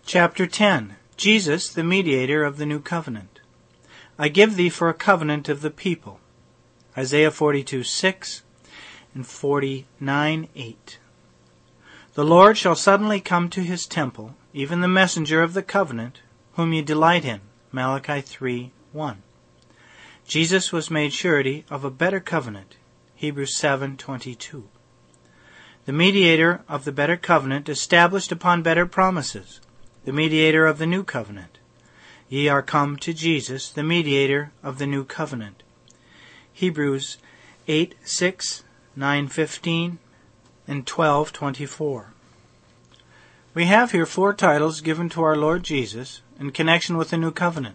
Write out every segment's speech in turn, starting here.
Chapter 10. Jesus, the mediator of the new covenant. I give thee for a covenant of the people. Isaiah 42:6 and 49:8. The Lord shall suddenly come to his temple, even the messenger of the covenant, whom ye delight in. Malachi 3:1. Jesus was made surety of a better covenant. Hebrews 7:22. The mediator of the better covenant established upon better promises. The mediator of the new covenant. Ye are come to Jesus, the mediator of the new covenant. Hebrews 8:6, 9:15, and 12:24. We have here 4 titles given to our Lord Jesus in connection with the new covenant.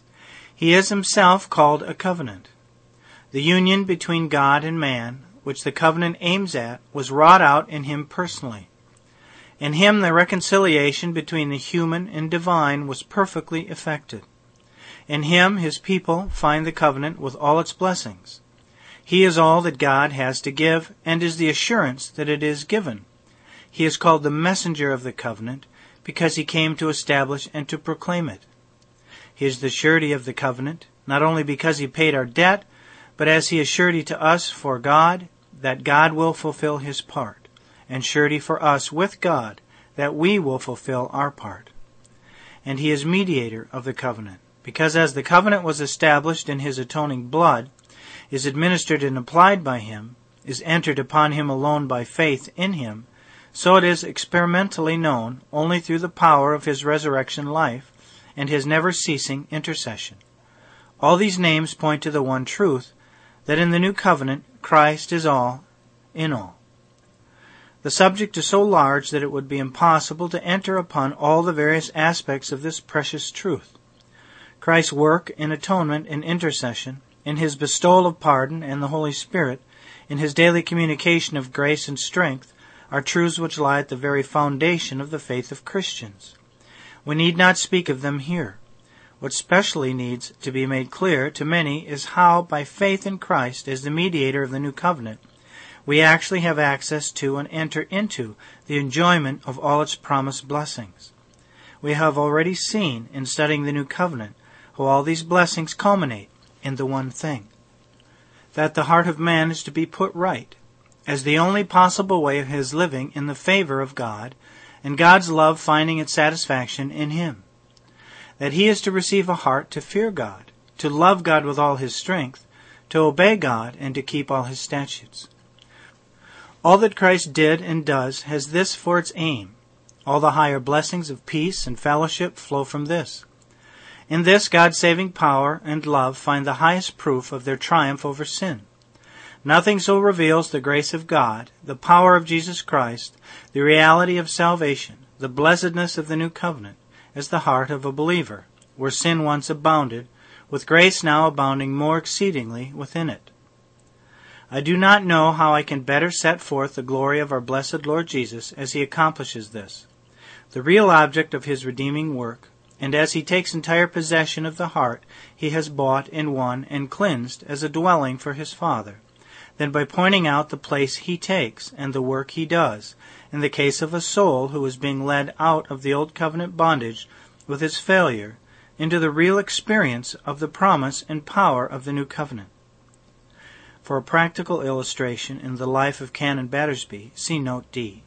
He is himself called a covenant. The union between God and man, which the covenant aims at, was wrought out in him personally. In him the reconciliation between the human and divine was perfectly effected. In him his people find the covenant with all its blessings. He is all that God has to give, and is the assurance that it is given. He is called the messenger of the covenant, because he came to establish and to proclaim it. He is the surety of the covenant, not only because he paid our debt, but as he is surety to us for God, that God will fulfill his part, and surety for us with God, that we will fulfill our part. And he is mediator of the covenant, because as the covenant was established in his atoning blood, is administered and applied by him, is entered upon him alone by faith in him, so it is experimentally known only through the power of his resurrection life and his never-ceasing intercession. All these names point to the one truth, that in the new covenant, Christ is all in all. The subject is so large that it would be impossible to enter upon all the various aspects of this precious truth. Christ's work in atonement and intercession, in his bestowal of pardon and the Holy Spirit, in his daily communication of grace and strength, are truths which lie at the very foundation of the faith of Christians. We need not speak of them here. What specially needs to be made clear to many is how, by faith in Christ as the mediator of the new covenant, we actually have access to and enter into the enjoyment of all its promised blessings. We have already seen, in studying the new covenant, how all these blessings culminate in the one thing: that the heart of man is to be put right, as the only possible way of his living in the favor of God, and God's love finding its satisfaction in him. That he is to receive a heart to fear God, to love God with all his strength, to obey God, and to keep all his statutes. All that Christ did and does has this for its aim. All the higher blessings of peace and fellowship flow from this. In this, God's saving power and love find the highest proof of their triumph over sin. Nothing so reveals the grace of God, the power of Jesus Christ, the reality of salvation, the blessedness of the new covenant, as the heart of a believer, where sin once abounded, with grace now abounding more exceedingly within it. I do not know how I can better set forth the glory of our blessed Lord Jesus as he accomplishes this, the real object of his redeeming work, and as he takes entire possession of the heart he has bought and won and cleansed as a dwelling for his Father, than by pointing out the place he takes and the work he does in the case of a soul who is being led out of the old covenant bondage with its failure into the real experience of the promise and power of the new covenant. For a practical illustration in the life of Canon Battersby, see Note D.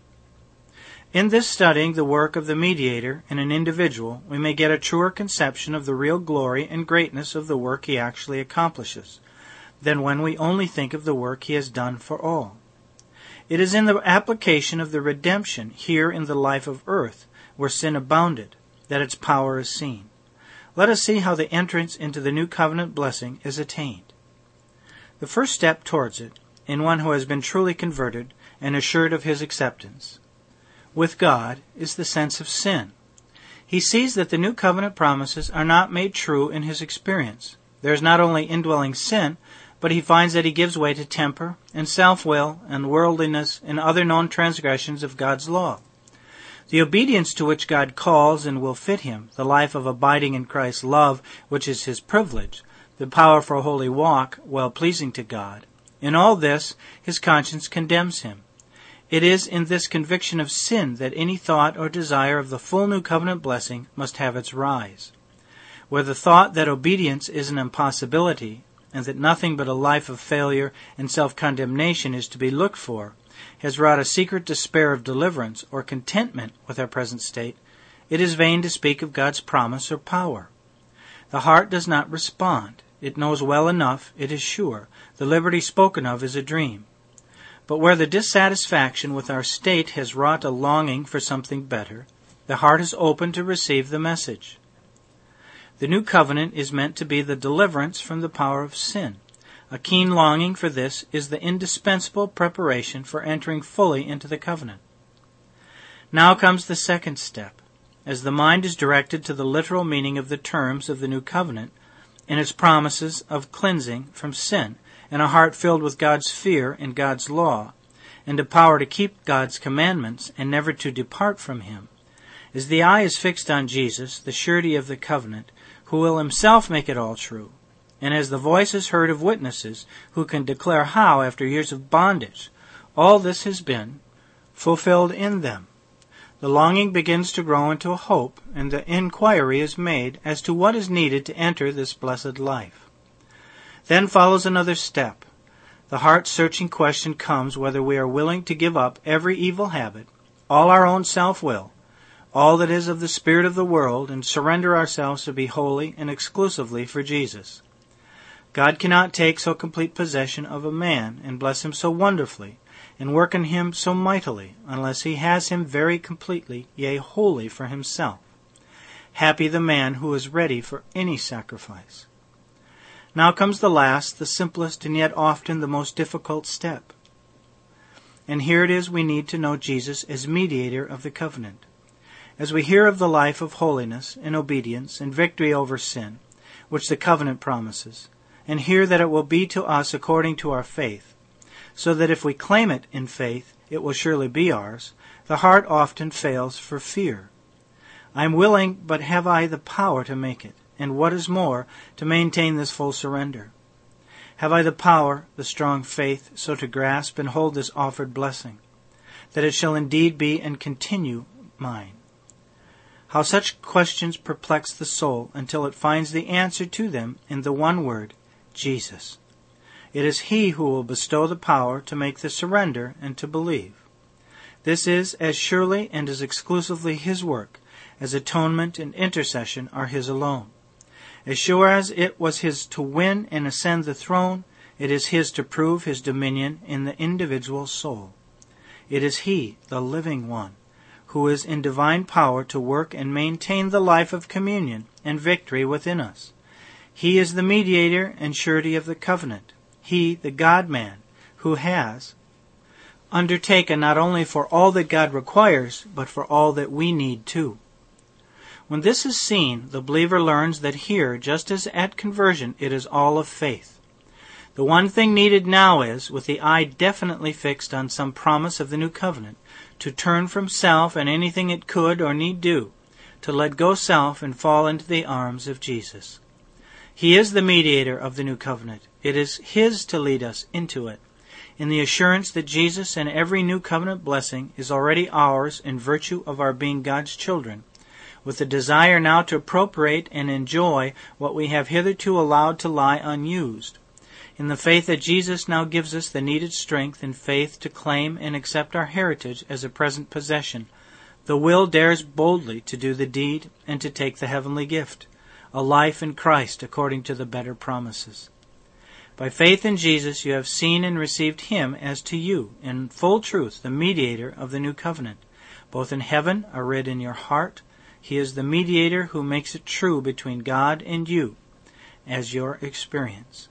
In this studying the work of the mediator in an individual, we may get a truer conception of the real glory and greatness of the work he actually accomplishes, than when we only think of the work he has done for all. It is in the application of the redemption here in the life of earth, where sin abounded, that its power is seen. Let us see how the entrance into the new covenant blessing is attained. The first step towards it, in one who has been truly converted and assured of his acceptance with God, is the sense of sin. He sees that the new covenant promises are not made true in his experience. There is not only indwelling sin, but he finds that he gives way to temper and self-will and worldliness and other known transgressions of God's law. The obedience to which God calls and will fit him, the life of abiding in Christ's love, which is his privilege, the power for a holy walk, well pleasing to God. In all this, his conscience condemns him. It is in this conviction of sin that any thought or desire of the full new covenant blessing must have its rise. Where the thought that obedience is an impossibility, and that nothing but a life of failure and self-condemnation is to be looked for, has wrought a secret despair of deliverance or contentment with our present state, it is vain to speak of God's promise or power. The heart does not respond. It knows well enough, it is sure, the liberty spoken of is a dream. But where the dissatisfaction with our state has wrought a longing for something better, the heart is open to receive the message. The new covenant is meant to be the deliverance from the power of sin. A keen longing for this is the indispensable preparation for entering fully into the covenant. Now comes the second step. As the mind is directed to the literal meaning of the terms of the new covenant and its promises of cleansing from sin, and a heart filled with God's fear and God's law, and a power to keep God's commandments and never to depart from Him, as the eye is fixed on Jesus, the surety of the covenant, who will Himself make it all true, and as the voice is heard of witnesses who can declare how, after years of bondage, all this has been fulfilled in them, the longing begins to grow into a hope, and the inquiry is made as to what is needed to enter this blessed life. Then follows another step. The heart-searching question comes whether we are willing to give up every evil habit, all our own self-will, all that is of the spirit of the world, and surrender ourselves to be wholly and exclusively for Jesus. God cannot take so complete possession of a man and bless him so wonderfully and work in him so mightily unless he has him very completely, yea, wholly for himself. Happy the man who is ready for any sacrifice. Now comes the last, the simplest, and yet often the most difficult step. And here it is we need to know Jesus as mediator of the covenant. As we hear of the life of holiness and obedience and victory over sin, which the covenant promises, and hear that it will be to us according to our faith, so that if we claim it in faith, it will surely be ours, the heart often fails for fear. I am willing, but have I the power to make it, and what is more, to maintain this full surrender? Have I the power, the strong faith, so to grasp and hold this offered blessing, that it shall indeed be and continue mine? How such questions perplex the soul until it finds the answer to them in the one word, Jesus. It is He who will bestow the power to make the surrender and to believe. This is as surely and as exclusively His work as atonement and intercession are His alone. As sure as it was His to win and ascend the throne, it is His to prove His dominion in the individual soul. It is He, the living one, who is in divine power to work and maintain the life of communion and victory within us. He is the mediator and surety of the covenant. He, the God-man, who has undertaken not only for all that God requires, but for all that we need too. When this is seen, the believer learns that here, just as at conversion, it is all of faith. The one thing needed now is, with the eye definitely fixed on some promise of the new covenant, to turn from self and anything it could or need do, to let go self and fall into the arms of Jesus. He is the mediator of the new covenant. It is His to lead us into it, in the assurance that Jesus and every new covenant blessing is already ours in virtue of our being God's children, with the desire now to appropriate and enjoy what we have hitherto allowed to lie unused, in the faith that Jesus now gives us the needed strength and faith to claim and accept our heritage as a present possession. The will dares boldly to do the deed and to take the heavenly gift, a life in Christ according to the better promises. By faith in Jesus you have seen and received Him as to you, in full truth, the mediator of the new covenant. Both in heaven are read in your heart. He is the mediator who makes it true between God and you, as your experience.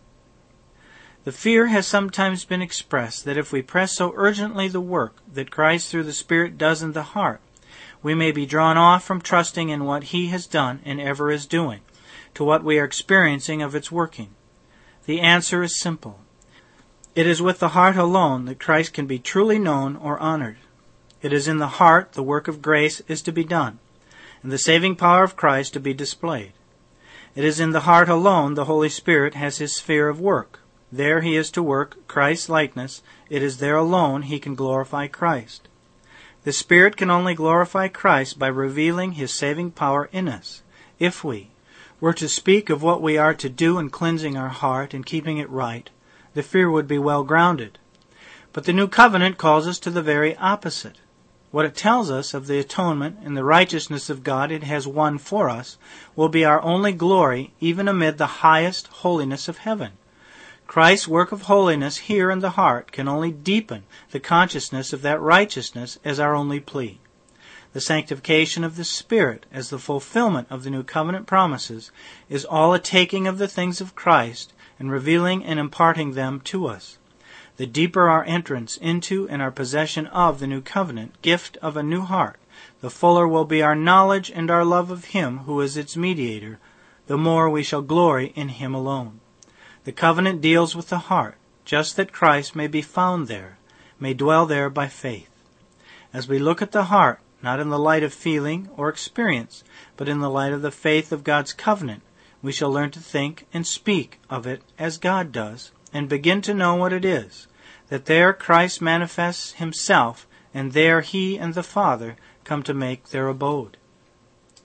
The fear has sometimes been expressed that if we press so urgently the work that Christ through the Spirit does in the heart, we may be drawn off from trusting in what He has done and ever is doing, to what we are experiencing of its working. The answer is simple. It is with the heart alone that Christ can be truly known or honored. It is in the heart the work of grace is to be done, and the saving power of Christ to be displayed. It is in the heart alone the Holy Spirit has His sphere of work, There he is to work Christ's likeness. It is there alone he can glorify Christ. The Spirit can only glorify Christ by revealing his saving power in us. If we were to speak of what we are to do in cleansing our heart and keeping it right, the fear would be well grounded. But the new covenant calls us to the very opposite. What it tells us of the atonement and the righteousness of God it has won for us will be our only glory even amid the highest holiness of heaven. Christ's work of holiness here in the heart can only deepen the consciousness of that righteousness as our only plea. The sanctification of the Spirit as the fulfillment of the new covenant promises is all a taking of the things of Christ and revealing and imparting them to us. The deeper our entrance into and our possession of the new covenant gift of a new heart, the fuller will be our knowledge and our love of him who is its mediator, the more we shall glory in him alone. The covenant deals with the heart, just that Christ may be found there, may dwell there by faith. As we look at the heart, not in the light of feeling or experience, but in the light of the faith of God's covenant, we shall learn to think and speak of it as God does, and begin to know what it is, that there Christ manifests himself, and there he and the Father come to make their abode.